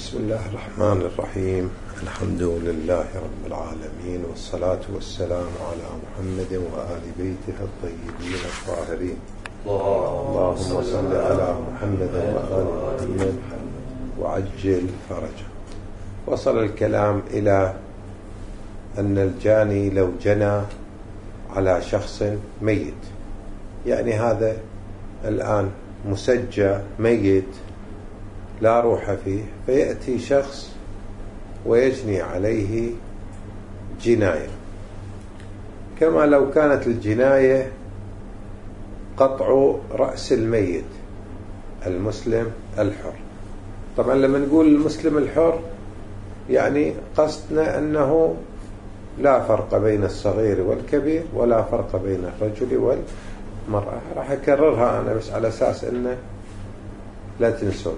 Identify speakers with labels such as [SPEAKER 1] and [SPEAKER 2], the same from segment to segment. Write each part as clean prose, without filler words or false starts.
[SPEAKER 1] بسم الله الرحمن الرحيم. الحمد لله رب العالمين، والصلاة والسلام على محمد وآل بيته الطيبين الطاهرين. اللهم صل على محمد وآل محمد وعجل فرجه. وصل الكلام إلى أن الجاني لو جنى على شخص ميت، يعني هذا الآن مسجى ميت لا روح فيه، فيأتي شخص ويجني عليه جناية، كما لو كانت الجناية قطع رأس الميت المسلم الحر. طبعا لما نقول المسلم الحر يعني قصدنا أنه لا فرق بين الصغير والكبير، ولا فرق بين الرجل والمرأة. راح أكررها أنا بس على أساس أنه لا تنسون.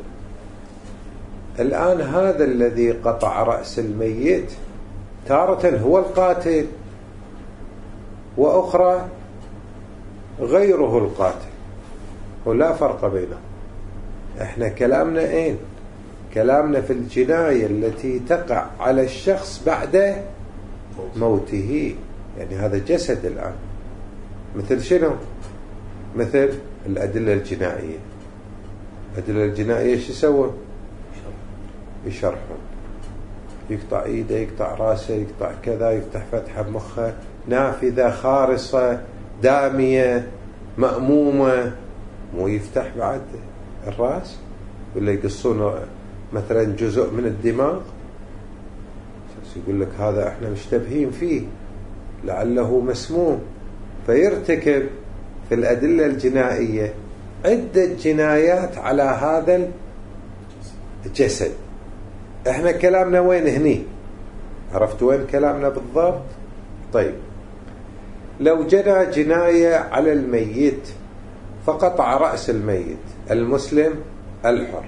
[SPEAKER 1] الآن هذا الذي قطع رأس الميت تارة هو القاتل، وأخرى غيره القاتل، ولا فرق بينهم. احنا كلامنا اين؟ كلامنا في الجناية التي تقع على الشخص بعد موته، يعني هذا جسد الآن. مثل شنو؟ مثل الأدلة الجنائية. الأدلة الجنائية شو يسوون؟ يشرحون، يقطع ايده، يقطع راسه، يقطع كذا، يفتح فتحة بمخه، نافذة خارصة دامية مأمومة، مو يفتح بعد الراس، ولا يقصون مثلا جزء من الدماغ. يقول لك هذا احنا مشتبهين فيه لعله مسموم، فيرتكب في الأدلة الجنائية عدة جنايات على هذا الجسد. احنا كلامنا وين هني؟ عرفت وين كلامنا بالضبط؟ طيب، لو جنى جناية على الميت فقطع رأس الميت المسلم الحر،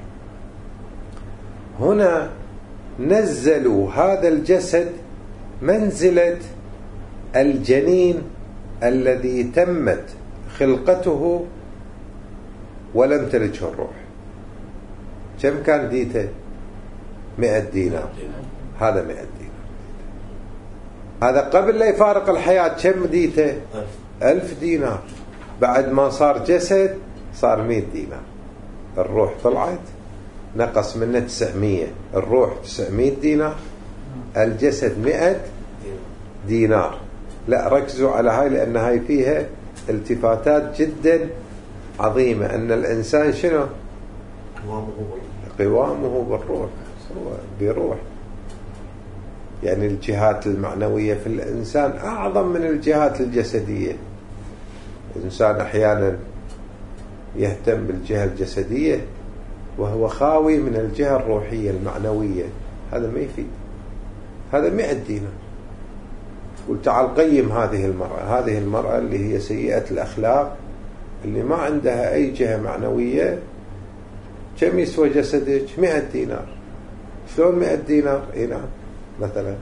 [SPEAKER 1] هنا نزلوا هذا الجسد منزلة الجنين الذي تمت خلقته ولم تلجه الروح. كم كان ديته؟ 100 دينار. هذا 100 دينار. هذا قبل لا يفارق الحياة كم ديته؟ 1000 دينار. بعد ما صار جسد صار 100 دينار. الروح طلعت نقص منه 900. الروح 900 دينار، الجسد 100 دينار. لا، ركزوا على هاي لأن هاي فيها التفاتات جدا عظيمة. أن الإنسان شنو؟ قوامه بالروح، بروح. يعني الجهات المعنوية في الإنسان أعظم من الجهات الجسدية. الإنسان أحيانا يهتم بالجهة الجسدية وهو خاوي من الجهة الروحية المعنوية، هذا ما يفيد. هذا 100 دينار. تقول تعال قيم هذه المرأة، هذه المرأة اللي هي سيئة الأخلاق، اللي ما عندها أي جهة معنوية، كم يسوى جسدك؟ 100 دينار. شلون 100 دينار؟ اي نعم. مثلا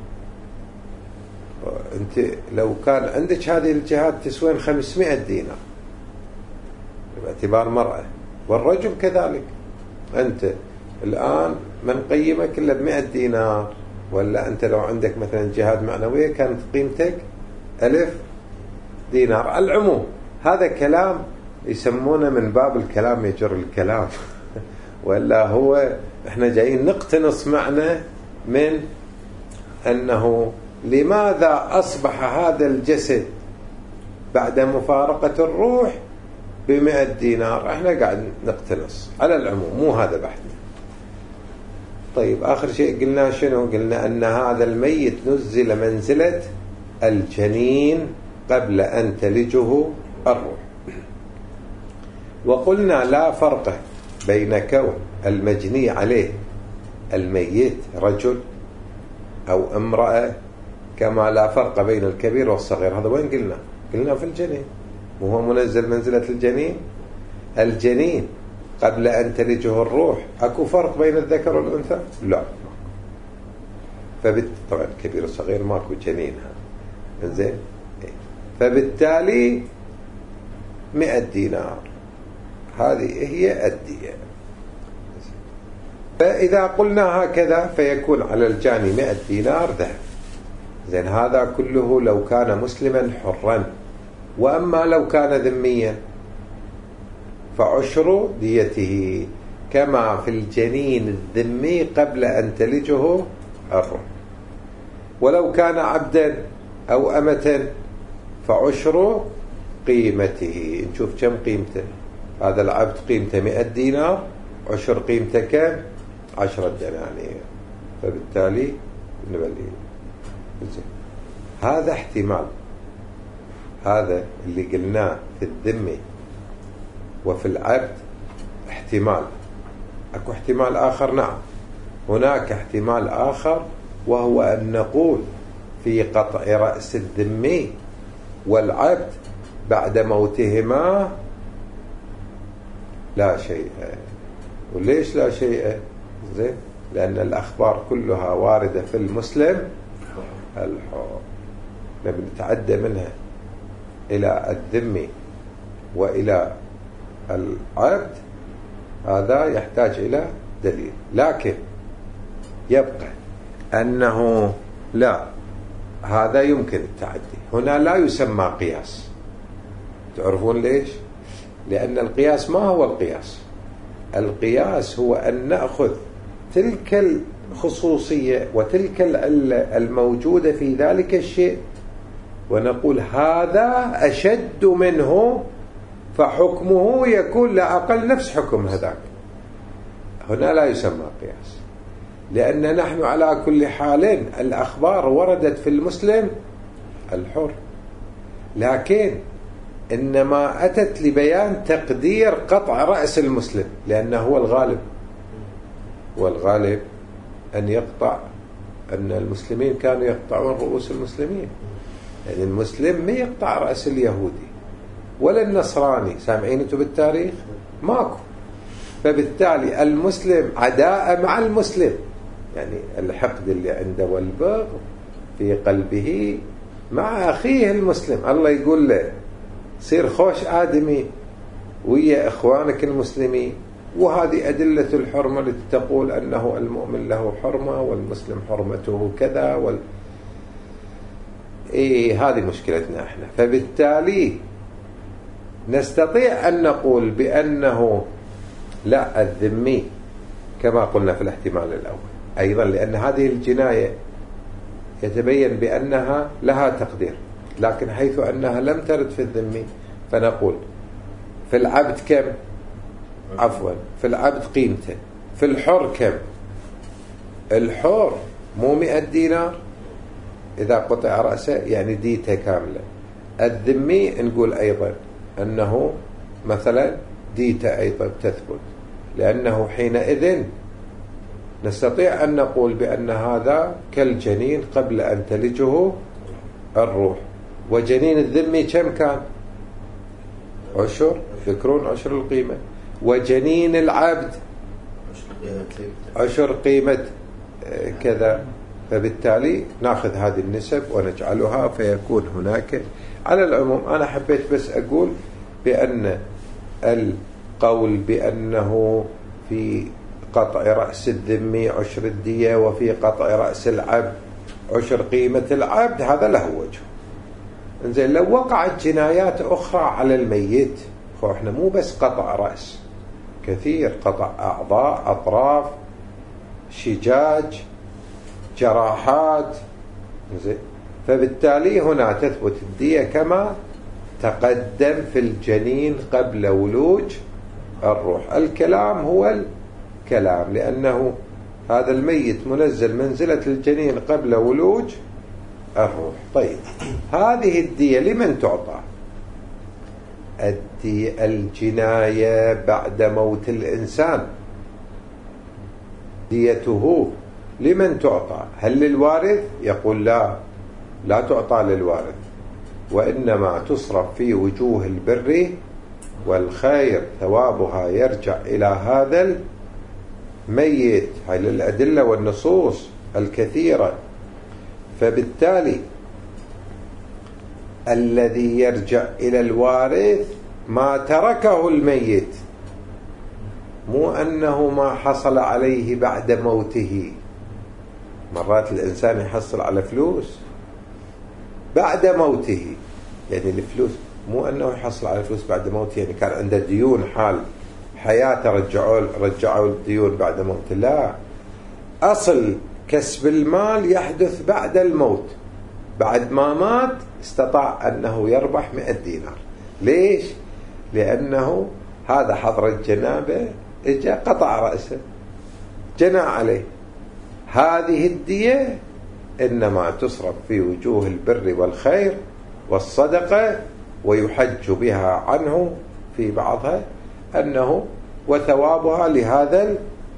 [SPEAKER 1] انت لو كان عندك هذه الجهات تسوين 500 دينار باعتبار مرأة، والرجل كذلك. انت الآن من قيمك إلا 100 دينار، ولا انت لو عندك مثلا جهات معنوية كانت قيمتك 1000 دينار. على العموم هذا كلام يسمونه من باب الكلام يجر الكلام ولا هو احنا جايين نقتنص معنى من أنه لماذا أصبح هذا الجسد بعد مفارقة الروح ب100 دينار. احنا قاعد نقتنص. على العموم مو هذا بحثنا. طيب، آخر شيء قلنا شنو؟ قلنا أن هذا الميت نزل منزلة الجنين قبل أن تلجه الروح. وقلنا لا فرق بين كون المجني عليه الميت رجل أو امرأة، كما لا فرق بين الكبير والصغير. هذا وين قلنا؟ قلنا في الجنين، وهو منزل منزلة الجنين. الجنين قبل أن تلجه الروح أكو فرق بين الذكر والأنثى؟ لا. طبعا الكبير والصغير ماكو جنين. إنزين، فبالتالي 100 دينار هذه هي الدية. فإذا قلنا هكذا فيكون على الجاني 100 دينار ذهب. زين، هذا كله لو كان مسلما حرا. وأما لو كان ذميا فعشر ديته كما في الجنين الذمي قبل أن تلجه الروح. ولو كان عبدا أو أمة فعشر قيمته. نشوف كم قيمته. هذا العبد قيمته 100 دينار، عشر قيمته كم؟ 10 دنانير. فبالتالي نبلي هذا احتمال. هذا اللي قلناه في الذمي وفي العبد احتمال. اكو احتمال آخر؟ نعم، هناك احتمال آخر، وهو أن نقول في قطع رأس الذمي والعبد بعد موتهما لا شيء. وليش لا شيء؟ زين، لأن الأخبار كلها واردة في المسلم الحر. لما نتعدى منها إلى الذمي وإلى العبد هذا يحتاج إلى دليل. لكن يبقى أنه لا، هذا يمكن التعدي. هنا لا يسمى قياس. تعرفون ليش؟ لأن القياس ما هو القياس. القياس هو أن نأخذ تلك الخصوصية وتلك العلة الموجودة في ذلك الشيء ونقول هذا أشد منه فحكمه يكون لا أقل نفس حكم هذاك. هنا لا يسمى قياس، لأن نحن على كل حال الأخبار وردت في المسلم الحر، لكن إنما أتت لبيان تقدير قطع رأس المسلم، لأنه هو الغالب. والغالب أن يقطع، أن المسلمين كانوا يقطعون رؤوس المسلمين. يعني المسلم ما يقطع رأس اليهودي ولا النصراني. سامعين انتم بالتاريخ؟ ماكو. فبالتالي المسلم عداء مع المسلم، يعني الحقد اللي عنده والبغض في قلبه مع أخيه المسلم. الله يقول له صير خوش آدمي ويا إخوانك المسلمين. وهذه أدلة الحرمة التي تقول أنه المؤمن له حرمة والمسلم حرمته كذا هذه مشكلتنا احنا. فبالتالي نستطيع أن نقول بأنه لا، الذمي كما قلنا في الاحتمال الأول أيضا، لأن هذه الجناية يتبين بأنها لها تقدير، لكن حيث أنها لم ترد في الذمي فنقول في العبد كم؟ عفوا، في العبد قيمته. في الحر كم؟ الحر مو 100 دينار إذا قطع رأسه، يعني ديته كاملة. الذمي نقول أيضا أنه مثلا ديته أيضا تثبت، لأنه حينئذ نستطيع أن نقول بأن هذا كالجنين قبل أن تلجه الروح. وجنين الذمي كم كان؟ عشر. ذكرون عشر القيمة. وجنين العبد عشر قيمة كذا. فبالتالي ناخذ هذه النسب ونجعلها فيكون هناك. على العموم أنا حبيت بس أقول بأن القول بأنه في قطع رأس الذمي عشر الدية وفي قطع رأس العبد عشر قيمة العبد هذا له وجه. إنزين، لو وقعت جنايات أخرى على الميت، احنا مو بس قطع رأس، كثير قطع أعضاء، أطراف، شجاج، جراحات. إنزين، فبالتالي هنا تثبت الدية كما تقدم في الجنين قبل ولوج الروح. الكلام هو الكلام، لأنه هذا الميت منزل منزلة الجنين قبل ولوج الروح. طيب، هذه الدية لمن تعطى؟ الجناية بعد موت الإنسان ديته لمن تعطى؟ هل للوارث؟ يقول لا تعطى للوارث، وإنما تصرف في وجوه البر والخير، ثوابها يرجع إلى هذا الميت. هاي الأدلة والنصوص الكثيرة. فبالتالي الذي يرجع إلى الوارث ما تركه الميت، مو أنه ما حصل عليه بعد موته. مرات الإنسان يحصل على فلوس بعد موته، يعني الفلوس مو أنه يحصل على فلوس بعد موته، يعني كان عنده ديون حال حياته رجعوا الديون بعد موته. لا، أصل كسب المال يحدث بعد الموت. بعد ما مات استطاع أنه يربح 100 دينار. ليش؟ لأنه هذا حضر الجنابة إجا قطع رأسه، جنى عليه. هذه الدية إنما تصرف في وجوه البر والخير والصدقة، ويحج بها عنه في بعضها أنه وثوابها لهذا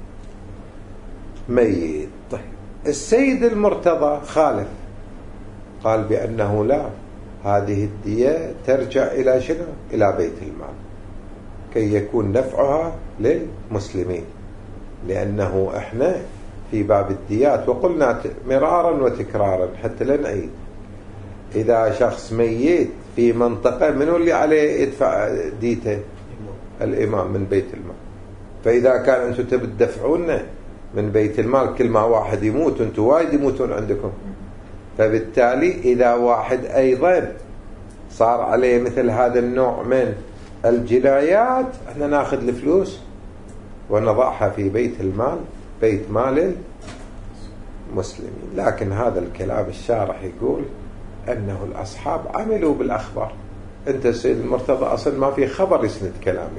[SPEAKER 1] الميت. طيب السيد المرتضى خالف، قال بأنه لا، هذه الدية ترجع إلى شنو؟ إلى بيت المال كي يكون نفعها للمسلمين. لأنه احنا في باب الديات وقلنا مرارا وتكرارا حتى لا نعيد، إذا شخص ميت في منطقة منو اللي عليه يدفع ديته؟ الإمام من بيت المال. فإذا كان أنتم تبي تدفعون من بيت المال كل ما واحد يموت أنتم وايد يموتون عندكم، فبالتالي إذا واحد أيضا صار عليه مثل هذا النوع من الجنايات احنا ناخذ الفلوس ونضعها في بيت المال، بيت مال المسلمين. لكن هذا الكلام الشارح يقول أنه الأصحاب عملوا بالأخبار. أنت السيد المرتضى أصلا ما في خبر يسند كلامك،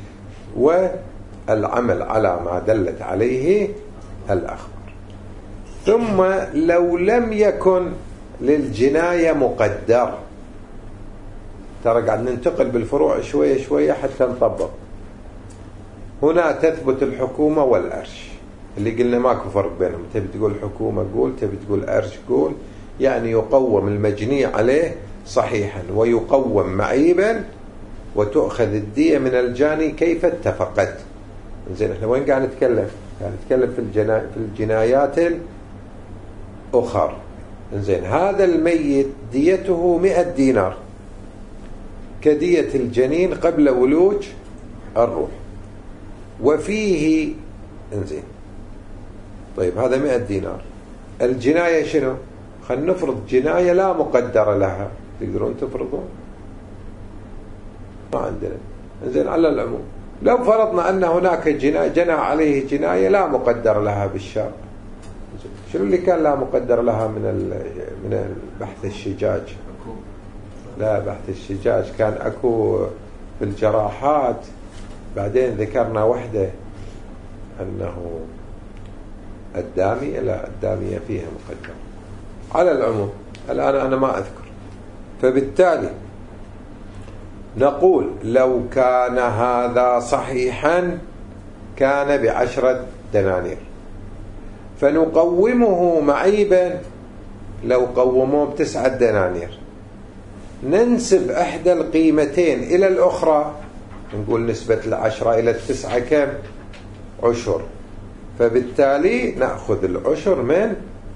[SPEAKER 1] والعمل على ما دلت عليه الأخبار. ثم لو لم يكن للجناية مقدر، ترى قاعد ننتقل بالفروع شوية شوية حتى نطبق. هنا تثبت الحكومة والأرش اللي قلنا ماكو فرق بينهم. تبي تقول حكومة قول، تبي تقول أرش قول. يعني يقوم المجني عليه صحيحا ويقوم معيبا وتؤخذ الدية من الجاني كيف اتفقت. زين احنا وين قاعد نتكلم؟ قاعد نتكلم في الجنايات الأخرى. زين هذا الميت ديته 100 دينار كدية الجنين قبل ولوج الروح، وفيه انزين. طيب هذا 100 دينار. الجناية شنو؟ خلينا نفرض جناية لا مقدر لها. تقدرون تفرضون؟ ما عندنا. انزين على العموم لو فرضنا أن هناك جنى عليه جناية لا مقدر لها بالشرع، شنو اللي كان لا مقدر لها من بحث الشجاج؟ لا، بحث الشجاج كان أكو في الجراحات. بعدين ذكرنا وحدة أنه الدامية، لا الدامية فيها مقدر. على العموم الآن أنا ما أذكر. فبالتالي نقول لو كان هذا صحيحا كان ب10 دنانير، فنقومه معيبا لو قوموه ب9 دنانير. ننسب إحدى القيمتين إلى الأخرى، نقول نسبة 10 إلى 9 كم؟ عشر. فبالتالي نأخذ العشر من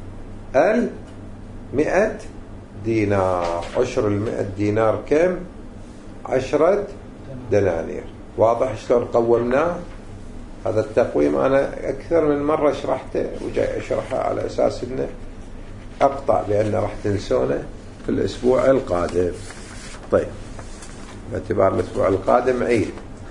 [SPEAKER 1] 100 دينار. عشر 100 دينار كم؟ 10 دنانير. واضح شلون قومناه؟ هذا التقويم أنا أكثر من مرة شرحته وجاي أشرحه على أساس أنه أقطع، لأنه راح تنسونه في الأسبوع القادم. طيب باعتبار الأسبوع القادم عيد.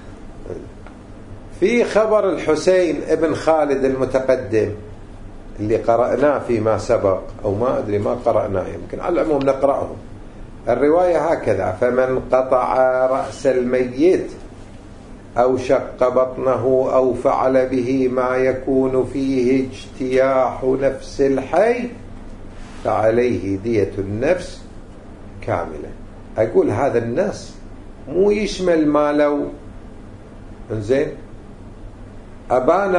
[SPEAKER 1] في خبر الحسين ابن خالد المتقدم اللي قرأناه فيما سبق، أو ما أدري ما قرأناه، يمكن على العموم نقرأه. الرواية هكذا: فمن قطع رأس الميت أو شق بطنه أو فعل به ما يكون فيه اجتياح نفس الحي فعليه دية النفس كاملة. أقول هذا النص مو يشمل ما لو انزين أبان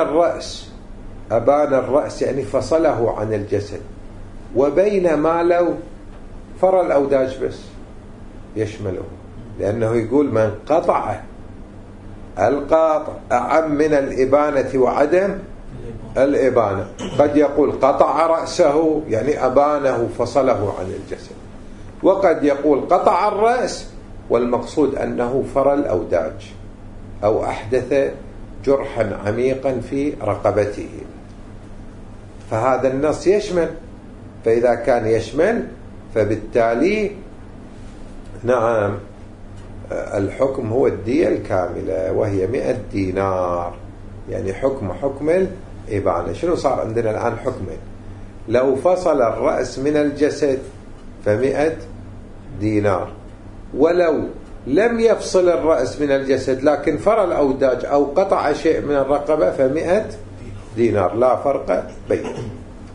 [SPEAKER 1] الرأس يعني فصله عن الجسد، وبين ما لو فرى الأوداج بس يشمله، لأنه يقول من قطع. القاطع أعم من الإبانة وعدم الإبانة. قد يقول قطع رأسه يعني أبانه فصله عن الجسد، وقد يقول قطع الرأس والمقصود أنه فرى الأوداج أو أحدث جرحا عميقا في رقبته. فهذا النص يشمل، فإذا كان يشمل فبالتالي نعم الحكم هو الدية الكاملة وهي 100 دينار، يعني حكم الإبانة. شنو صار عندنا الآن؟ حكمين. لو فصل الرأس من الجسد ف100 دينار، ولو لم يفصل الرأس من الجسد لكن فرى الأوداج أو قطع شيء من الرقبة ف100 دينار، لا فرق بينهم.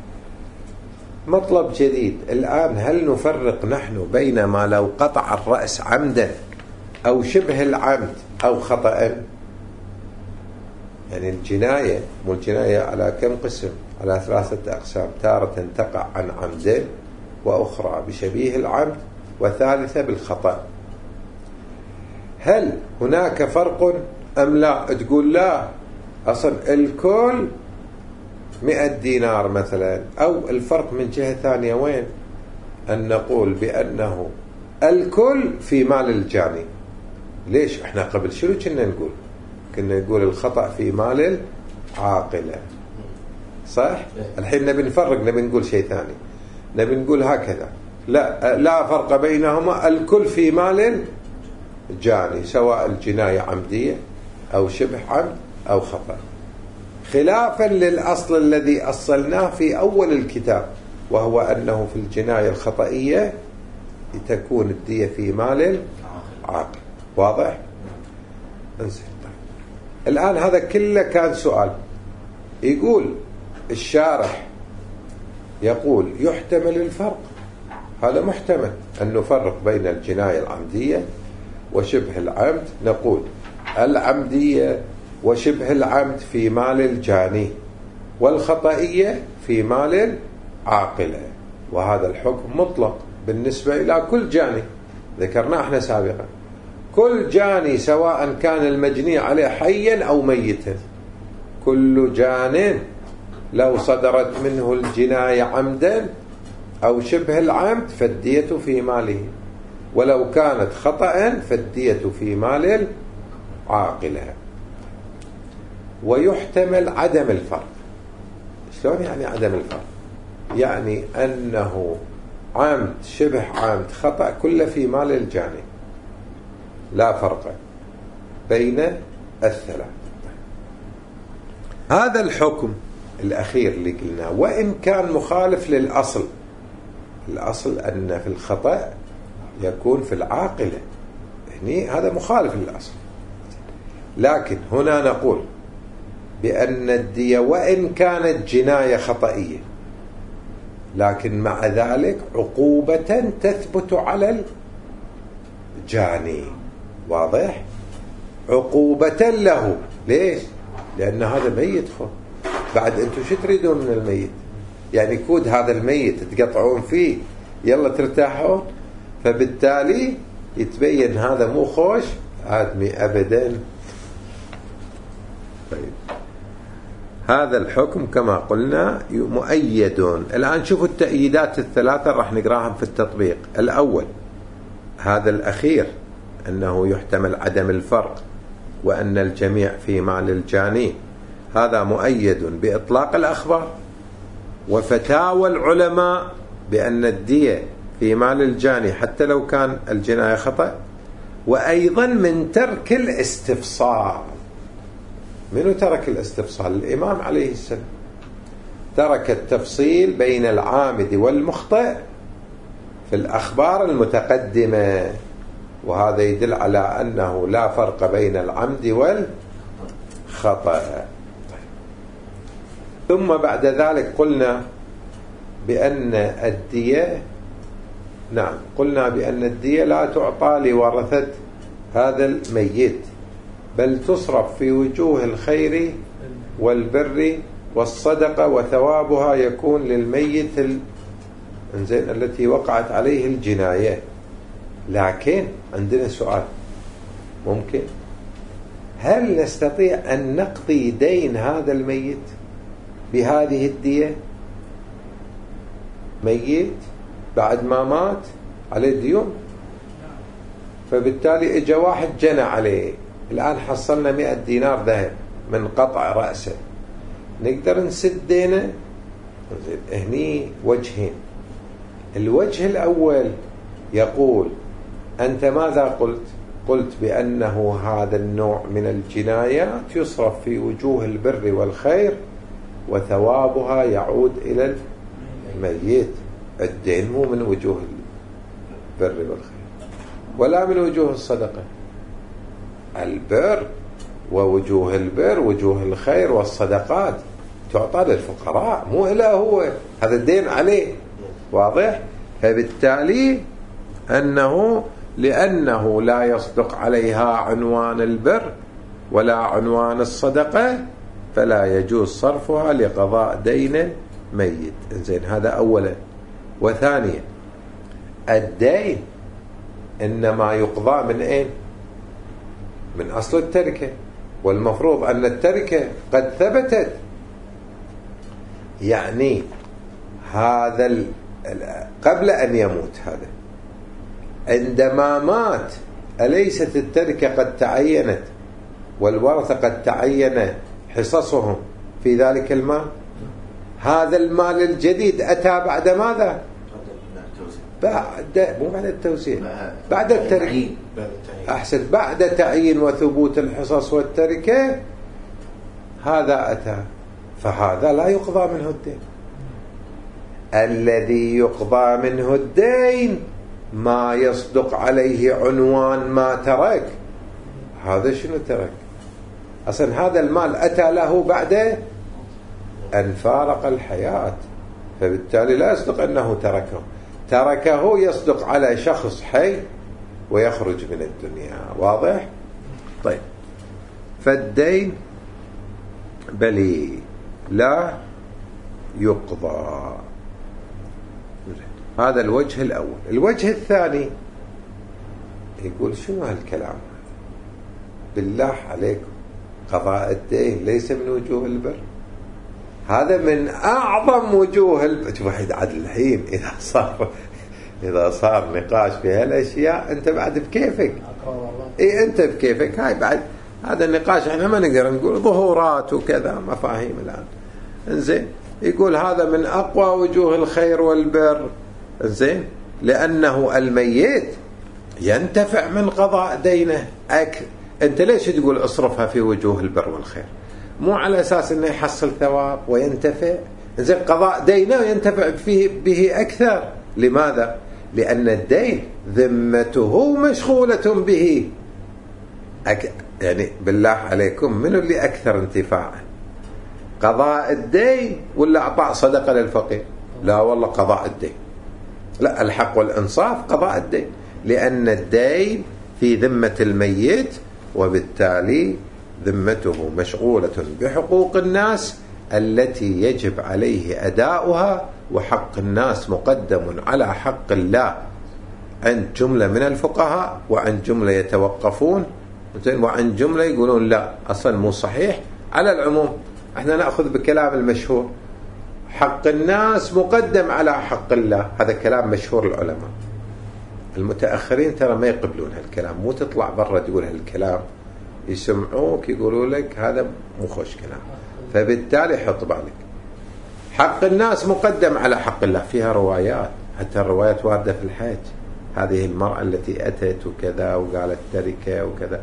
[SPEAKER 1] مطلب جديد الآن، هل نفرق نحن بين ما لو قطع الرأس عمدا أو شبه العمد أو خطأ؟ يعني الجناية، والجناية على كم قسم؟ على 3 أقسام: تارة تقع عن عمد، وأخرى بشبيه العمد، وثالثة بالخطأ. هل هناك فرق أم لا؟ تقول لا، أصلا الكل 100 دينار مثلا. أو الفرق من جهة ثانية وين؟ أن نقول بأنه الكل في مال الجاني. ليش؟ احنا قبل شنو كنا نقول الخطأ في مال العاقلة، صح؟ الحين نبي نفرق، نبي نقول شيء ثاني، نبي نقول هكذا: لا فرق بينهما، الكل في مال الجاني، سواء الجناية عمدية أو شبه عمد أو خطأ، خلافا للأصل الذي أصلناه في أول الكتاب، وهو أنه في الجناية الخطئية تكون الدية في مال العاقل. واضح؟ انزل. الآن هذا كله كان سؤال. يقول الشارح، يقول يحتمل الفرق، هذا محتمل أن نفرق بين الجناية العمدية وشبه العمد. نقول العمدية وشبه العمد في مال الجاني، والخطئية في مال العاقلة، وهذا الحكم مطلق بالنسبة إلى كل جاني. ذكرنا احنا سابقا كل جاني سواء كان المجني عليه حيا أو ميتا، كل جان لو صدرت منه الجناية عمدا أو شبه العمد فالدية في ماله، ولو كانت خطأ فالدية في مال العاقلة. ويحتمل عدم الفرق. شلون يعني عدم الفرق؟ يعني أنه عمد شبه عمد خطأ كله في مال الجاني، لا فرق بين الثلاث. هذا الحكم الأخير اللي قلناه وإن كان مخالف للأصل، الأصل أن في الخطأ يكون في العاقلة، يعني هذا مخالف للأصل، لكن هنا نقول بأن الدية وإن كانت جناية خطئية لكن مع ذلك عقوبة تثبت على الجاني. واضح؟ عقوبة له. ليش؟ لأن هذا ميت. بعد أنتم شو تريدون من الميت؟ يعني كود هذا الميت تقطعون فيه يلا ترتاحون، فبالتالي يتبين هذا مو خوش آدمي أبدا. طيب هذا الحكم كما قلنا مؤيد. الآن شوفوا التأييدات الثلاثة راح نقراهم في التطبيق. الأول هذا الأخير أنه يحتمل عدم الفرق وأن الجميع في مال الجاني، هذا مؤيد بإطلاق الأخبار وفتاوى العلماء بأن الدية في مال الجاني حتى لو كان الجناية خطأ، وأيضا من ترك الاستفصال. منو ترك الاستفصال؟ الإمام عليه السلام ترك التفصيل بين العامد والمخطئ في الأخبار المتقدمة، وهذا يدل على أنه لا فرق بين العمد والخطأ. ثم بعد ذلك قلنا بأن الدية، نعم قلنا بأن الدية لا تعطى لورثة هذا الميت، بل تصرف في وجوه الخير والبر والصدقة، وثوابها يكون للميت التي وقعت عليه الجناية. لكن عندنا سؤال ممكن: هل نستطيع أن نقضي دين هذا الميت بهذه الدية؟ ميت بعد ما مات عليه ديون، فبالتالي اجى واحد جنى عليه، الآن حصلنا 100 دينار ذهب من قطع رأسه نقدر نسد دينه. هني وجهين. الوجه الأول يقول أنت ماذا قلت؟ قلت بأنه هذا النوع من الجنايات يصرف في وجوه البر والخير وثوابها يعود إلى الميت. الدين مو من وجوه البر والخير ولا من وجوه الصدقة. البر ووجوه البر وجوه الخير والصدقات تعطى للفقراء مو إلا هو، هذا الدين عليه. واضح؟ فبالتالي لأنه لا يصدق عليها عنوان البر ولا عنوان الصدقة فلا يجوز صرفها لقضاء دين ميت. إنزين، هذا أولا. وثانيا الدين إنما يقضى من أين؟ من أصل التركة، والمفروض أن التركة قد ثبتت. يعني هذا قبل أن يموت، هذا عندما مات أليست التركة قد تعينت والورثة قد تعين حصصهم في ذلك المال؟ هذا المال الجديد أتى بعد ماذا؟ مو بعد التوزيع، بعد التركة. أحسن، بعد تعيين وثبوت الحصص والتركة هذا أتى، فهذا لا يقضى منه الدين. الذي يقضى منه الدين ما يصدق عليه عنوان ما ترك. هذا شنو ترك؟ أصلا هذا المال أتى له بعد أن فارق الحياة، فبالتالي لا يصدق أنه تركه يصدق على شخص حي ويخرج من الدنيا. واضح؟ طيب، فالدين بلي لا يقضى. هذا الوجه الأول. الوجه الثاني يقول شنو هالكلام؟ بالله عليكم، قضاء الدين ليس من وجوه البر، هذا من أعظم وجوه البر. شوف واحد عاد الحين إذا صار نقاش في هالأشياء أنت بعد بكيفك. أنت بكيفك. هاي بعد هذا النقاش احنا ما نقدر نقول ظهورات وكذا مفاهيم الآن. انزين، يقول هذا من أقوى وجوه الخير والبر. انزين، لأنه الميت ينتفع من قضاء دينه. أنت ليش تقول اصرفها في وجوه البر والخير؟ مو على أساس أنه يحصل ثواب وينتفع. انزين، قضاء دينه ينتفع به أكثر. لماذا؟ لأن الدين ذمته مشغولة به. يعني بالله عليكم، من اللي أكثر انتفاعا؟ قضاء الدين ولا أعطاء صدقة للفقير؟ لا والله، قضاء الدين. لا، الحق والإنصاف قضاء الدين، لأن الدين في ذمة الميت، وبالتالي ذمته مشغولة بحقوق الناس التي يجب عليه أداؤها، وحق الناس مقدم على حق الله عند جملة من الفقهاء، وعند جملة يتوقفون، وعند جملة يقولون لا أصلا مو صحيح. على العموم احنا نأخذ بكلام المشهور، حق الناس مقدم على حق الله. هذا كلام مشهور العلماء. المتأخرين ترى ما يقبلون هالكلام. مو تطلع برا تقول هالكلام يسمعوك يقولوا لك هذا مو خوش كلام. فبالتالي حط بالك، حق الناس مقدم على حق الله. فيها روايات، حتى الروايات واردة في الحج. هذه المرأة التي أتت وكذا وقالت تركة وكذا،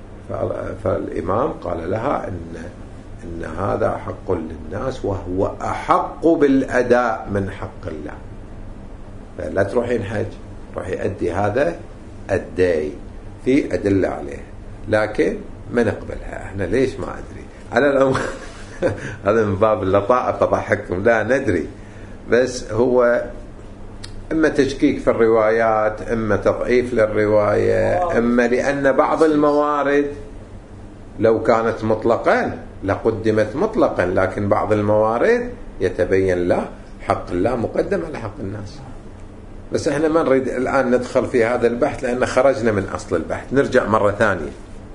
[SPEAKER 1] فالإمام قال لها إن هذا حق للناس وهو أحق بالأداء من حق الله، فلا تروحين حج، روحي أدي هذا الدين. في أدلة عليه، لكن ما نقبلها احنا. ليش؟ ما أدري. على العموم هذا من باب اللطائف أضحككم، لا ندري، بس هو إما تشكيك في الروايات، إما تضعيف للرواية، إما لأن بعض الموارد لو كانت مطلقا لقدمت مطلقا، لكن بعض الموارد يتبين له حق الله مقدم على حق الناس. بس احنا ما نريد الآن ندخل في هذا البحث لأن خرجنا من أصل البحث. نرجع مرة ثانية.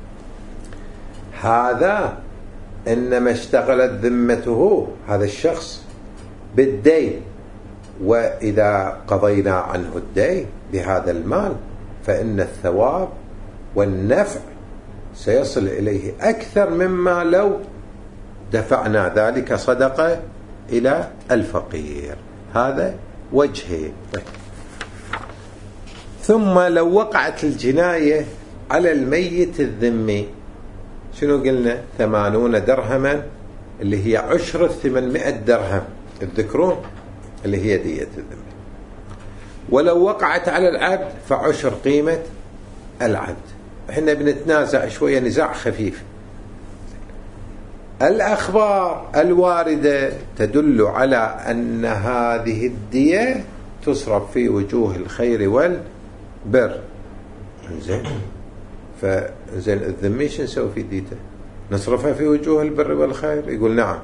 [SPEAKER 1] هذا إنما اشتغلت ذمته هذا الشخص بالدين، وإذا قضينا عنه الدين بهذا المال فإن الثواب والنفع سيصل إليه أكثر مما لو دفعنا ذلك صدقة إلى الفقير. هذا وجهه. طيب. ثم لو وقعت الجناية على الميت الذمي، شنو قلنا؟ 80 درهما اللي هي عشر 800 درهم، تذكرون اللي هي دية الذمي. ولو وقعت على العبد فعشر قيمة العبد. احنا بنتنازع شوية نزاع خفيف. الأخبار الواردة تدل على أن هذه الدية تصرف في وجوه الخير والبر. زين، فزين الذمي شو نسوي في ديته؟ نصرفها في وجوه البر والخير؟ يقول نعم.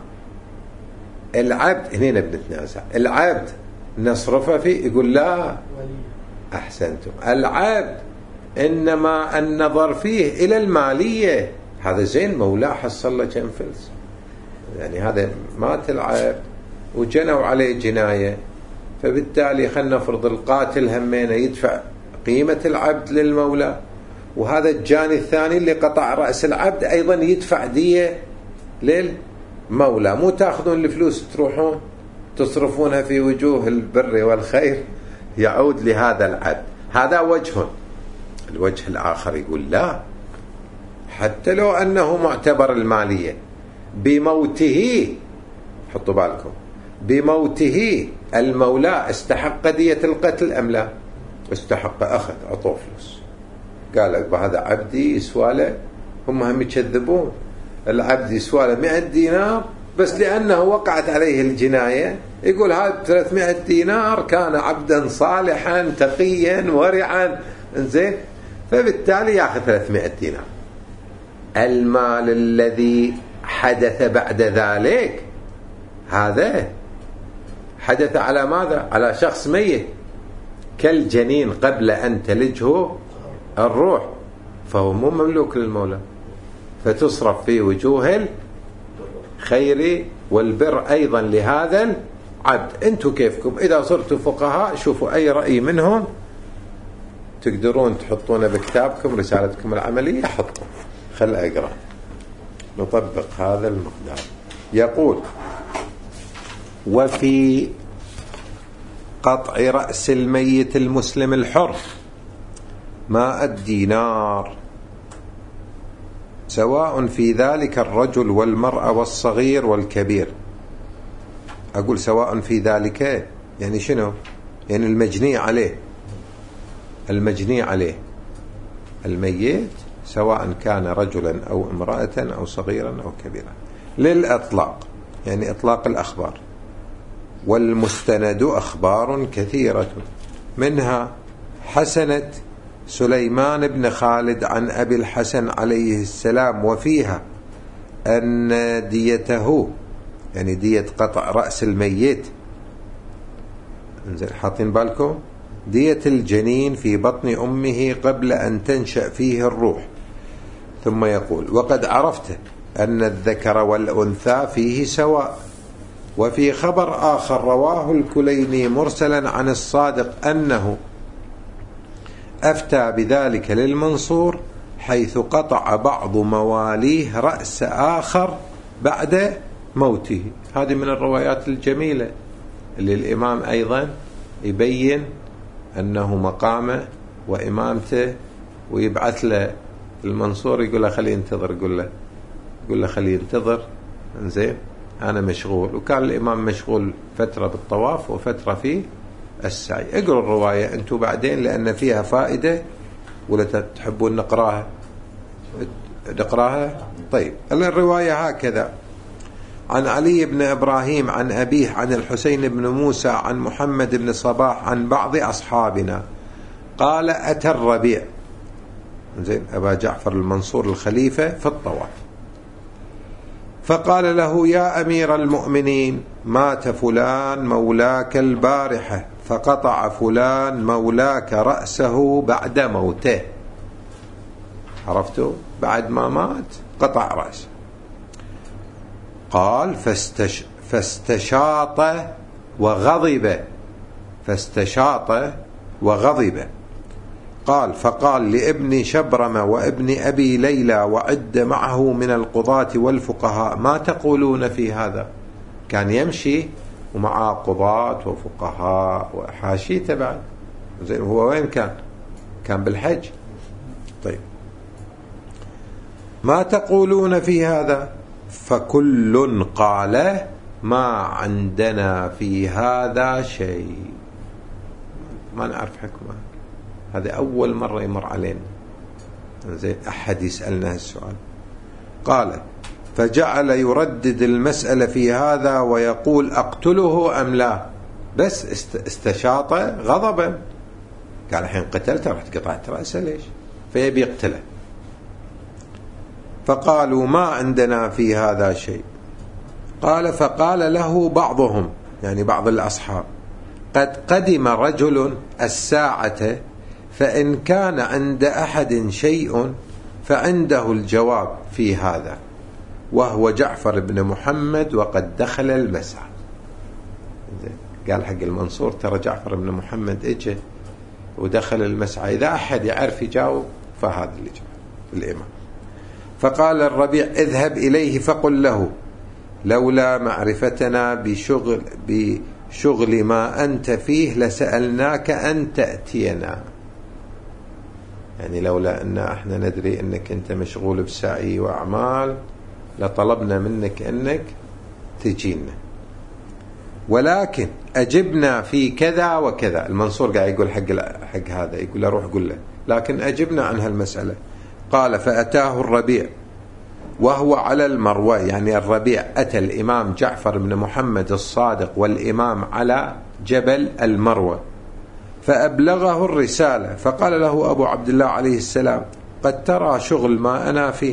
[SPEAKER 1] العبد هنا بنتنازع، العبد نصرفها فيه؟ يقول لا. أحسنتم. العبد إنما النظر فيه إلى المالية. هذا زين مولاه حصل له كم فلس، يعني هذا مات العبد وجنوا عليه جناية، فبالتالي خلنا نفرض القاتل همينه يدفع قيمة العبد للمولى، وهذا الجاني الثاني اللي قطع رأس العبد أيضا يدفع دية للمولى. مو تأخذون الفلوس تروحون تصرفونها في وجوه البر والخير، يعود لهذا العبد. هذا وجه. الوجه الآخر يقول لا، حتى لو أنه معتبر المالية، بموته، حطوا بالكم، بموته المولى استحق دية القتل أم لا؟ استحق، أخذ، أعطوه فلوس، قال لك هذا عبدي يسواله. هم يكذبون، العبد يسواله 100 دينار بس لأنه وقعت عليه الجناية، يقول هذا 300 دينار كان عبدا صالحا تقيا ورعا، زين، فبالتالي يأخذ 300 دينار. المال الذي حدث بعد ذلك هذا حدث على ماذا؟ على شخص ميت، كالجنين قبل أن تلجه الروح، فهو مو مملوك للمولى، فتصرف في وجوه الخير والبر أيضا لهذا العبد. أنتم كيفكم؟ إذا صرتوا فقهاء شوفوا أي رأي منهم تقدرون تحطونه بكتابكم، رسالتكم العملية، حطوا، خل أقرأ نطبق هذا المقدار. يقول: وفي قطع رأس الميت المسلم الحر ماء الدينار، سواء في ذلك الرجل والمرأة والصغير والكبير. أقول سواء في ذلك يعني شنو؟ يعني المجني عليه، المجني عليه الميت سواء كان رجلا أو امرأة أو صغيرا أو كبيرا، للأطلاق، يعني إطلاق الأخبار. والمستند أخبار كثيرة، منها حسنة سليمان بن خالد عن أبي الحسن عليه السلام، وفيها أن ديته، يعني دية قطع رأس الميت، انزين حاطين بالكم، دية الجنين في بطن أمه قبل أن تنشأ فيه الروح. ثم يقول: وقد عرفت أن الذكر والأنثى فيه سواء. وفي خبر آخر رواه الكليني مرسلا عن الصادق أنه أفتى بذلك للمنصور، حيث قطع بعض مواليه رأس آخر بعد موته. هذه من الروايات الجميلة اللي الإمام أيضا يبين أنه مقامه وإمامته، ويبعث له المنصور يقول له خليه ينتظر، يقول له خليه ينتظر، انزين أنا مشغول. وكان الإمام مشغول فترة بالطواف وفترة في السعي. اقروا الرواية أنتم بعدين لأن فيها فائدة، ولا تحبون نقراها؟ نقراها؟ طيب. الرواية هكذا: عن علي بن إبراهيم عن أبيه عن الحسين بن موسى عن محمد بن صباح عن بعض أصحابنا قال: أتى الربيع، زين، أبا جعفر المنصور الخليفة، في الطواف، فقال له: يا أمير المؤمنين، مات فلان مولاك البارحة، فقطع فلان مولاك رأسه بعد موته. عرفتوا؟ بعد ما مات قطع رأسه. قال: فاستشاط وغضب، فاستشاط وغضب. قال فقال لابن شبرمة وابن أبي ليلى وعد معه من القضاة والفقهاء ما تقولون في هذا؟ كان يمشي ومعه قضاة وفقهاء وحاشيته بعد. زين هو وين كان بالحج. طيب ما تقولون في هذا؟ فكل قال ما عندنا في هذا شيء. ما نعرف حكمه، هذا أول مرة يمر علينا. زين أحد يسألنا السؤال. قال فجعل يردد المسألة في هذا ويقول أقتله أم لا، بس استشاط غضبا، قال الحين قتلته رحت قطعت رأسه ليش، فيبي يقتله. فقالوا ما عندنا في هذا شيء. قال فقال له بعضهم، يعني بعض الأصحاب، قد قدم رجل الساعة فإن كان عند أحد شيء فعنده الجواب في هذا، وهو جعفر بن محمد وقد دخل المسعى. قال حق المنصور ترى جعفر بن محمد اجى ودخل المسعى، إذا أحد يعرف يجاوب فهذا اللي جاء الإمام. فقال الربيع اذهب إليه فقل له لولا معرفتنا بشغل ما أنت فيه لسألناك أن تأتينا، يعني لولا أن احنا ندري أنك أنت مشغول بسعي وأعمال لطلبنا منك أنك تجينا، ولكن أجبنا في كذا وكذا. المنصور قاعد يقول حق هذا، يقول له روح قل له لكن أجبنا عن هالمسألة. قال فأتاه الربيع وهو على المروى، يعني الربيع أتى الإمام جعفر بن محمد الصادق والإمام على جبل المروى، فأبلغه الرسالة. فقال له أبو عبد الله عليه السلام قد ترى شغل ما أنا فيه.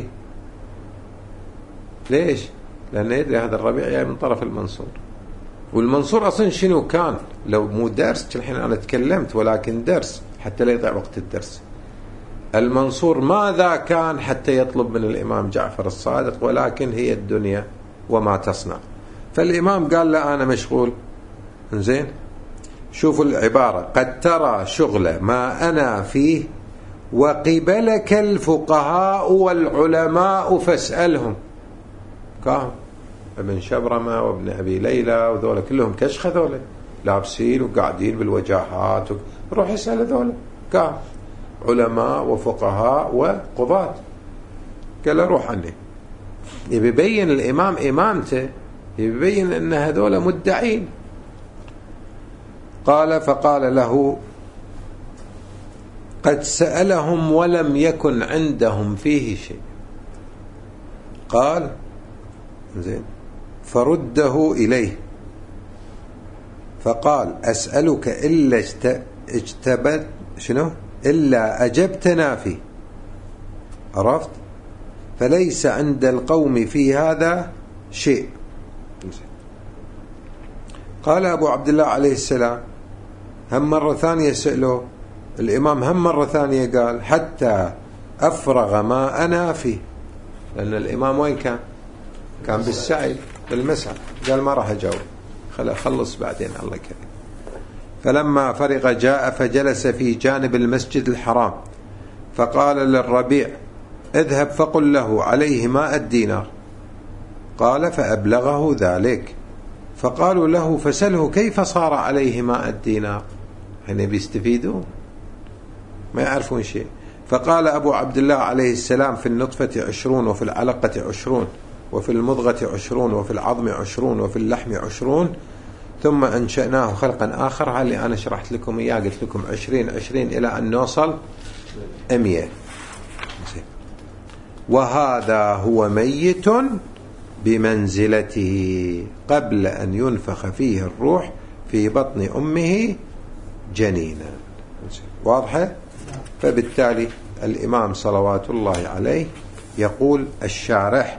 [SPEAKER 1] ليش؟ لأنه يدري هذا الربيع يعني من طرف المنصور، والمنصور أصلا شنو كان لو مو درس الحين أنا تكلمت، ولكن درس حتى لا يضيع وقت الدرس. المنصور ماذا كان حتى يطلب من الإمام جعفر الصادق، ولكن هي الدنيا وما تصنع. فالإمام قال لا أنا مشغول. زين شوفوا العبارة، قد ترى شغل ما أنا فيه وقبلك الفقهاء والعلماء فاسألهم. كاهم ابن شبرمة وابن أبي ليلى وذولا كلهم كشخة، ذولا لابسين وقاعدين بالوجاهات، روح اسأل ذولا كاهم علماء وفقهاء وقضاة. قال روح عني، يبي يبين الإمام إمامته، يبين أن هذول مدعين. قال فقال له قد سألهم ولم يكن عندهم فيه شيء. قال زين فرده إليه. فقال أسألك إلا اجتبت شنو إلا أجبتنا فيه، عرفت؟ فليس عند القوم في هذا شيء. قال أبو عبد الله عليه السلام هم مرة ثانية سأله الإمام، هم مرة ثانية قال حتى أفرغ ما أنا فيه، لأن الإمام وين كان بالسعي بالمسعى، قال ما راح أجاوب، خلص بعدين الله يكرم. فلما فرغ جاء فجلس في جانب المسجد الحرام، فقال للربيع اذهب فقل له عليه 100 دينار. قال فأبلغه ذلك. فقالوا له فسله كيف صار عليه 100 دينار، هنا بيستفيدون ما يعرفون شيء. فقال أبو عبد الله عليه السلام في النطفة 20، وفي العلقة 20، وفي المضغة 20، وفي العظم 20، وفي اللحم 20، ثم أنشأناه خلقا آخر. هاللي أنا شرحت لكم إياه، قلت لكم 20 إلى أن نوصل 100. وهذا هو ميت بمنزلته قبل أن ينفخ فيه الروح في بطن أمه جنينا. واضحة؟ فبالتالي الإمام صلوات الله عليه يقول الشارح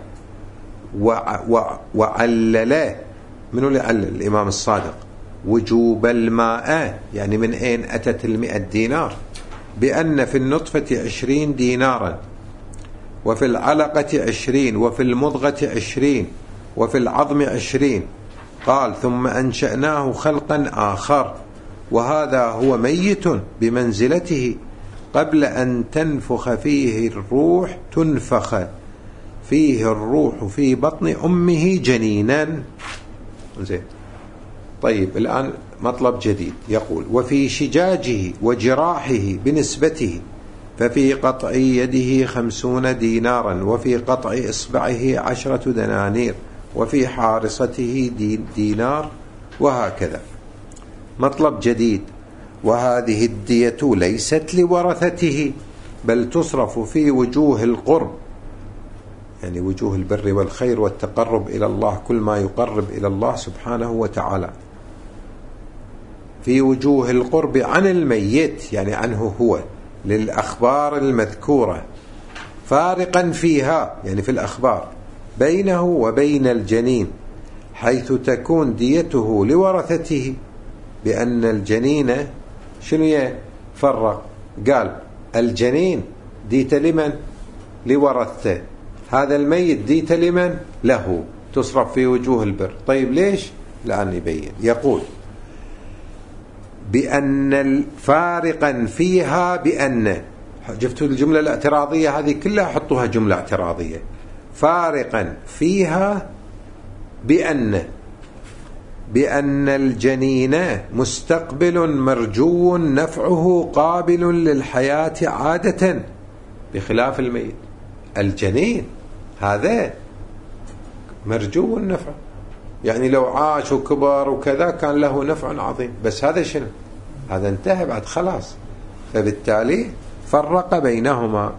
[SPEAKER 1] وعلله، منو اللي علل؟ الإمام الصادق، وجوب الماء، يعني من أين أتت 100 دينار؟ بأن في النطفة 20 دينارا، وفي العلقة 20، وفي المضغة 20، وفي العظم 20. قال ثم أنشأناه خلقا آخر، وهذا هو ميت بمنزلته قبل أن تنفخ فيه الروح تنفخ فيه الروح في بطن أمه جنينا. زين. طيب الآن مطلب جديد يقول: وفي شجاجه وجراحه بنسبته، ففي قطع يده 50 دينارا، وفي قطع إصبعه 10 دنانير، وفي حارصته دينار، وهكذا. مطلب جديد: وهذه الدية ليست لورثته، بل تصرف في وجوه القرب، يعني وجوه البر والخير والتقرب إلى الله، كل ما يقرب إلى الله سبحانه وتعالى، في وجوه القرب عن الميت، يعني عنه هو، للأخبار المذكورة، فارقا فيها، يعني في الأخبار، بينه وبين الجنين، حيث تكون ديته لورثته، بأن الجنين شنو يفرق؟ قال الجنين ديت لمن؟ لورثته. هذا الميت ديت لمن؟ له، تصرف في وجوه البر. طيب ليش؟ لأن يبين. يقول: بأن فارقا فيها، بأن، شفتوا الجملة الاعتراضية هذه كلها حطوها جملة اعتراضية. فارقا فيها بأن الجنين مستقبل مرجو نفعه قابل للحياة عادة، بخلاف الميت. الجنين هذا مرجو النفع، يعني لو عاش وكبر وكذا كان له نفع عظيم، بس هذا شنو؟ هذا انتهى بعد خلاص، فبالتالي فرق بينهما.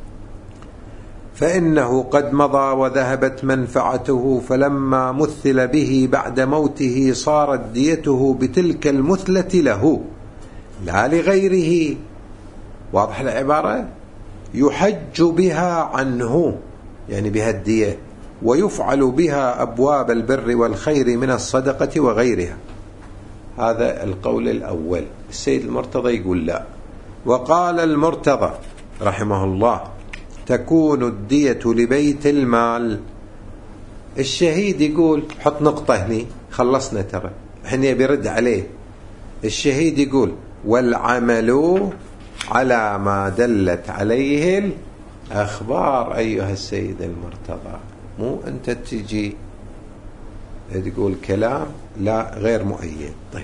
[SPEAKER 1] فإنه قد مضى وذهبت منفعته، فلما مثل به بعد موته صارت ديته بتلك المثلة له لا لغيره. واضح العبارة؟ يحج بها عنه، يعني بها الدية، ويفعل بها أبواب البر والخير من الصدقة وغيرها. هذا القول الأول. السيد المرتضى يقول لا. وقال المرتضى رحمه الله: تكون الدية لبيت المال. الشهيد يقول، حط نقطة هني، خلصنا ترى، حين بيرد عليه. الشهيد يقول: والعمل على ما دلت عليه الأخبار. أيها السيد المرتضى، مو أنت تجي تقول كلام لا غير مؤيد. طيب: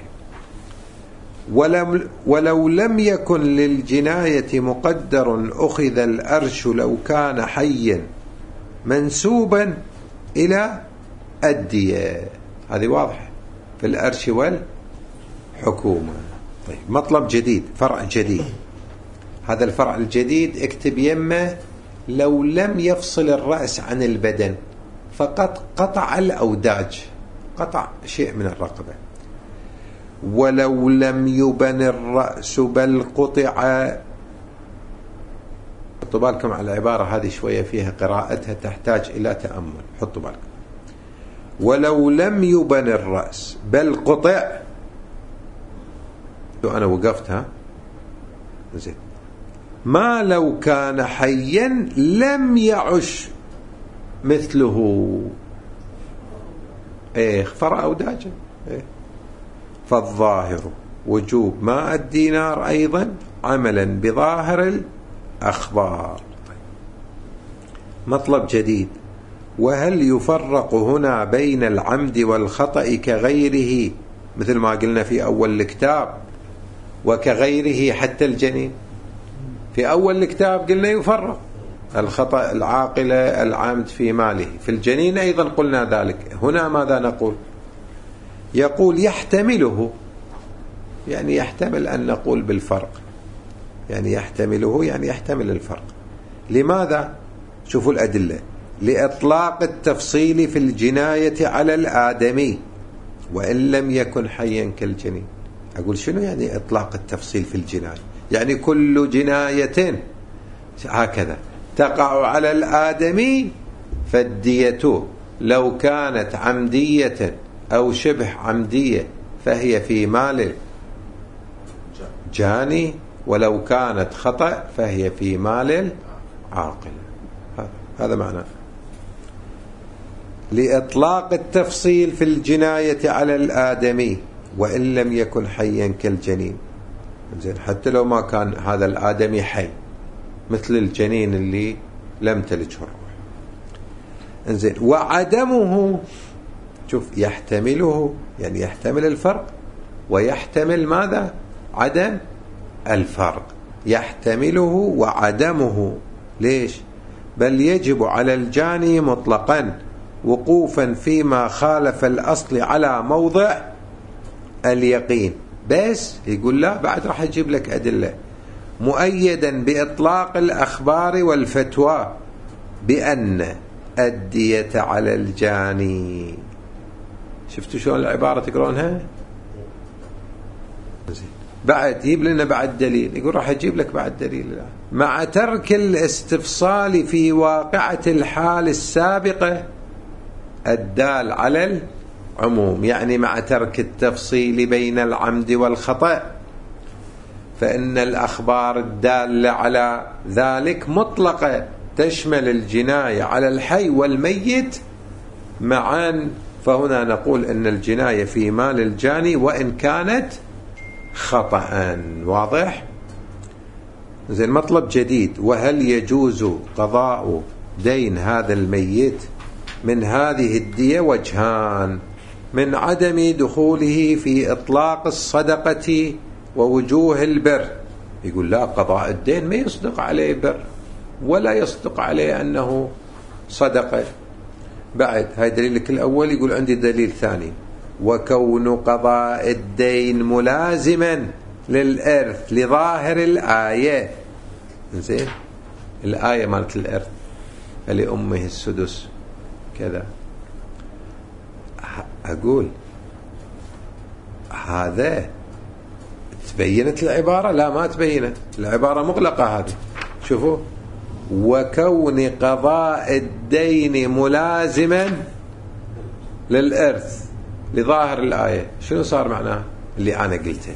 [SPEAKER 1] ولو لم يكن للجناية مقدر أخذ الأرش لو كان حيا منسوبا إلى الدية. هذه واضحة في الأرش والحكومة. طيب، مطلب جديد، فرع جديد. هذا الفرع الجديد اكتب يمه: لو لم يفصل الرأس عن البدن، فقط قطع الأوداج، قطع شيء من الرقبة. ولو لم يبن الرأس بل قطع. حطوا بالكم على العبارة هذه، شوية فيها قراءتها تحتاج إلى تأمل، حطوا بالكم. ولو لم يبن الرأس بل قطع. أنا وقفتها زين. ما لو كان حيا لم يعش مثله. فرع أوداجه. فالظاهر وجوب ماء الدينار أيضا عملا بظاهر الأخبار. مطلب جديد: وهل يفرق هنا بين العمد والخطأ كغيره، مثل ما قلنا في أول الكتاب، وكغيره حتى الجنين؟ في أول الكتاب قلنا يفرق الخطأ العاقلة العمد في ماله، في الجنين أيضا قلنا ذلك. هنا ماذا نقول؟ يقول يحتمله، يعني يحتمل أن نقول بالفرق، يعني يحتمله يعني يحتمل الفرق. لماذا؟ شوفوا الأدلة: لإطلاق التفصيل في الجناية على الآدمي وإن لم يكن حيا كالجنين. أقول شنو يعني إطلاق التفصيل في الجناية؟ يعني كل جناية هكذا تقع على الآدمي فالدية لو كانت عمدية أو شبه عمدية فهي في مال جاني، ولو كانت خطأ فهي في مال عاقل. هذا معناه لإطلاق التفصيل في الجناية على الآدمي وإن لم يكن حيا كالجنين. زين حتى لو ما كان هذا الآدمي حي، مثل الجنين اللي لم تلجه الروح. زين وعدمه، شوف يحتمله، يعني يحتمل الفرق ويحتمل ماذا؟ عدم الفرق، يحتمله وعدمه. ليش؟ بل يجب على الجاني مطلقا وقوفا فيما خالف الأصل على موضع اليقين. بس يقول لا، بعد راح أجيب لك أدلة مؤيدا بإطلاق الأخبار والفتوى بأن الدية على الجاني. شفتوا شلون العبارة تقرونها؟ بعد يجيب لنا بعد دليل، يقول راح أجيب لك بعد دليل مع ترك الاستفصال في واقعة الحال السابقة الدال على العموم، يعني مع ترك التفصيل بين العمد والخطأ، فإن الأخبار الدالة على ذلك مطلقة تشمل الجناية على الحي والميت معا. فهنا نقول أن الجناية في مال الجاني وإن كانت خطأ. واضح؟ زين مطلب جديد: وهل يجوز قضاء دين هذا الميت من هذه الدية؟ وجهان: من عدم دخوله في إطلاق الصدقة ووجوه البر. يقول لا، قضاء الدين ما يصدق عليه بر ولا يصدق عليه أنه صدقة. بعد هاي دليلك الأول. يقول عندي دليل ثاني: وكون قضاء الدين ملازما للإرث لظاهر الآية. زين الآية مالت الإرث فلأمه السدس كذا. أقول هذا تبينت العبارة؟ لا، ما تبينت العبارة، مغلقة هذه. شوفوا: وكون قضاء الدين ملازما للإرث لظاهر الآية. شنو صار معناه اللي أنا قلته؟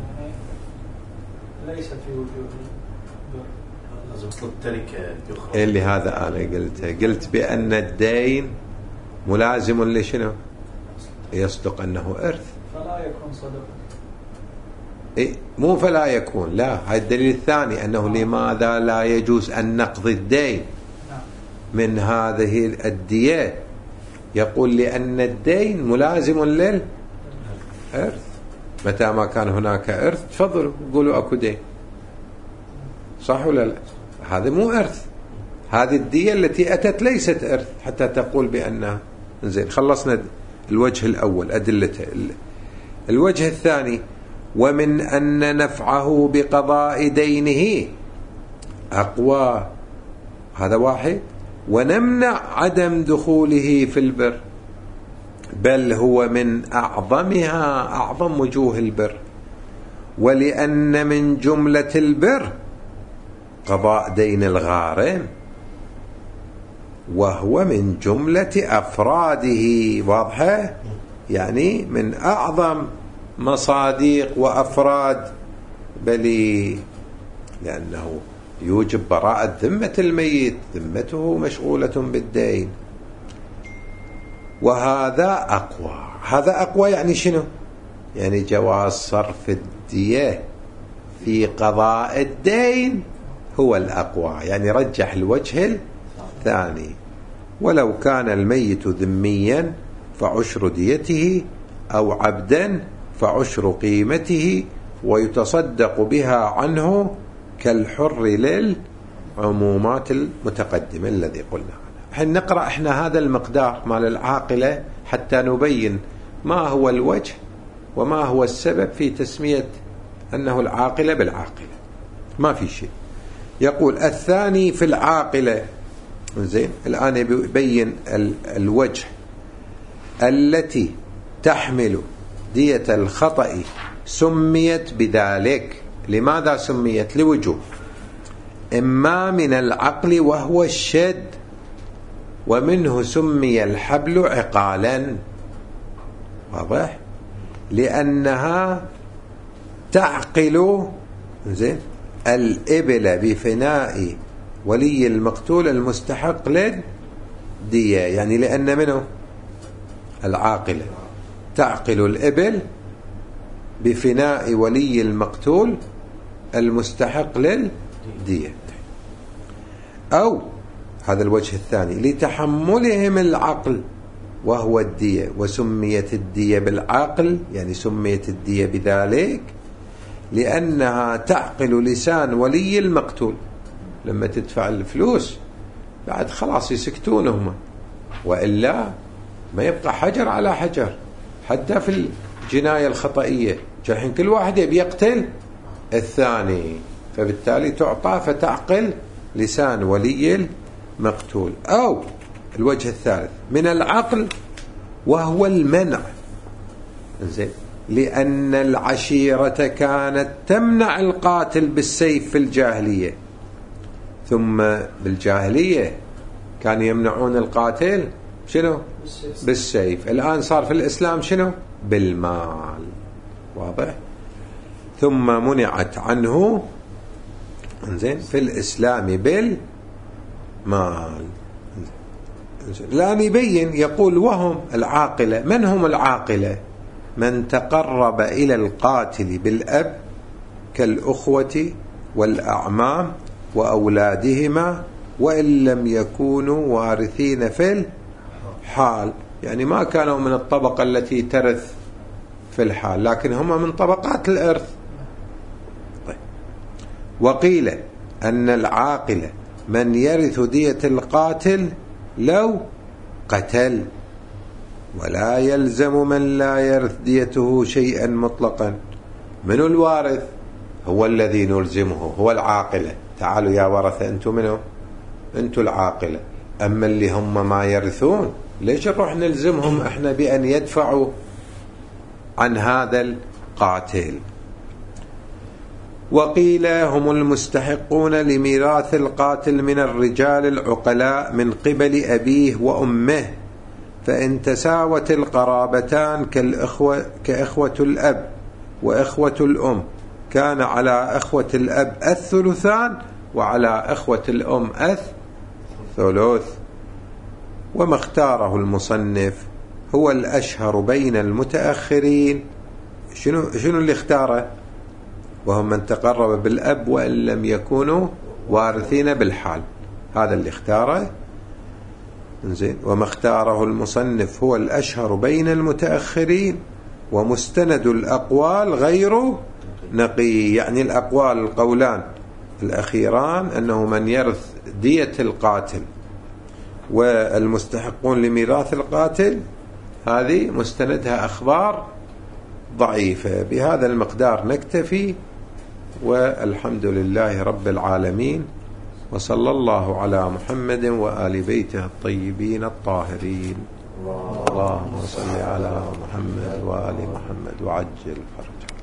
[SPEAKER 2] ليس في وجوه لازم تطلب تركة
[SPEAKER 1] اللي هذا أنا قلته. قلت بأن الدين ملازم لشنو؟ يصدق أنه إرث،
[SPEAKER 2] فلا يكون صدقة.
[SPEAKER 1] إيه؟ مو فلا يكون، لا، هذا الدليل الثاني أنه لماذا لا يجوز أن نقضي الدين من هذه الدية. يقول لأن الدين ملازم للإرث. متى ما كان هناك إرث تفضلوا قولوا أكو دين، صح ولا لا؟ هذا مو إرث، هذه الدية التي أتت ليست إرث حتى تقول بأنها. زين خلصنا الوجه الأول أدلته. الوجه الثاني: ومن أن نفعه بقضاء دينه أقوى. هذا واحد. ونمنع عدم دخوله في البر، بل هو من أعظمها، أعظم وجوه البر. ولأن من جملة البر قضاء دين الغارم، وهو من جملة أفراده. واضحة؟ يعني من أعظم مصادق وأفراد، بل لأنه يوجب براءة ذمة الميت، ذمته مشغولة بالدين. وهذا أقوى. هذا أقوى يعني شنو؟ يعني جواز صرف الدية في قضاء الدين هو الأقوى، يعني رجح الوجه الثاني. ولو كان الميت ذميا فعشر ديته، أو عبدا فعشر قيمته، ويتصدق بها عنه كالحر للعمومات المتقدمة الذي قلنا. حين نقرأ احنا هذا المقدار مال العاقلة حتى نبين ما هو الوجه وما هو السبب في تسمية أنه العاقلة بالعاقلة. ما في شيء. يقول الثاني في العاقلة. زين الآن يبين الوجه التي تحمل دية الخطأ سميت بذلك. لماذا سميت؟ لوجوه: إما من العقل وهو الشد، ومنه سمي الحبل عقالا. واضح؟ لأنها تعقل زين الإبل بفناء ولي المقتول المستحق للدية. يعني لأن منه العاقلة تعقل الإبل بفناء ولي المقتول المستحق للدية، أو هذا الوجه الثاني لتحملهم العقل وهو الدية، وسميت الدية بالعقل، يعني سميت الدية بذلك لأنها تعقل لسان ولي المقتول. لما تدفع الفلوس بعد خلاص يسكتونهم، وإلا ما يبقى حجر على حجر. حتى في الجناية الخطئية الحين كل واحد يبي يقتل الثاني، فبالتالي تعطى فتعقل لسان ولي المقتول. أو الوجه الثالث من العقل وهو المنع، زين، لأن العشيرة كانت تمنع القاتل بالسيف في الجاهلية، ثم بالجاهلية كانوا يمنعون القاتل شنو؟ بالسيف. الآن صار في الإسلام شنو؟ بالمال. واضح؟ ثم منعت عنه زين في الإسلام بالمال. الآن يبين يقول وهم العاقلة. من هم العاقلة؟ من تقرب إلى القاتل بالأب كالأخوة والأعمام وأولادهما وإن لم يكونوا وارثين في الحال، يعني ما كانوا من الطبقة التي ترث في الحال، لكن هم من طبقات الإرث. طيب. وقيل أن العاقل من يرث دية القاتل لو قتل، ولا يلزم من لا يرث ديته شيئا مطلقا. من الوارث؟ هو الذي نلزمه، هو العاقلة. تعالوا يا ورثة أنتم منه؟ أنتم العاقلة. أما اللي هم ما يرثون ليش نروح نلزمهم احنا بأن يدفعوا عن هذا القاتل؟ وقيل هم المستحقون لميراث القاتل من الرجال العقلاء من قبل أبيه وأمه، فإن تساوت القرابتان كأخوة الأب وأخوة الأم كان على أخوة الأب الثلثان وعلى أخوة الأم الثلث. وما اختاره المصنف هو الأشهر بين المتأخرين. شنو اللي اختاره؟ وهم من تقرب بالأب وإن لم يكونوا وارثين بالحال، هذا اللي اختاره. زين. وما اختاره المصنف هو الأشهر بين المتأخرين، ومستند الأقوال غير نقي، يعني الأقوال القولان الأخيران أنه من يرث دية القاتل والمستحقون لميراث القاتل هذه مستندها أخبار ضعيفة. بهذا المقدار نكتفي، والحمد لله رب العالمين، وصلى الله على محمد وآل بيته الطيبين الطاهرين. اللهم صل على محمد وآل محمد وعجل فرجه.